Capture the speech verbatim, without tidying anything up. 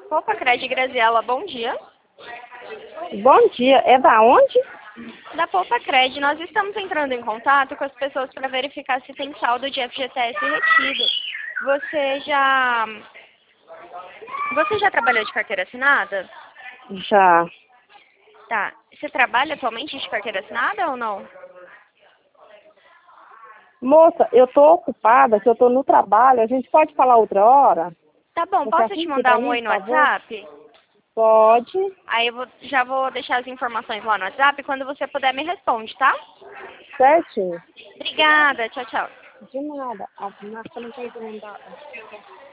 Opa, Cred Graziela, bom dia. Bom dia, é da onde? Da Poupa Cred, nós estamos entrando em contato com as pessoas para verificar se tem saldo de F G T S retido. Você já... Você já trabalhou de carteira assinada? Já. Tá. Você trabalha atualmente de carteira assinada ou não? Moça, eu tô ocupada, que eu tô no trabalho, a gente pode falar outra hora? Tá bom, Você posso te assiste mandar pra um mim, oi por no favor? WhatsApp? Pode. Aí eu vou, já vou deixar as informações lá no WhatsApp, quando você puder me responde, tá? Certinho. Obrigada, tchau, tchau. De nada. A Marta não tem que mandar.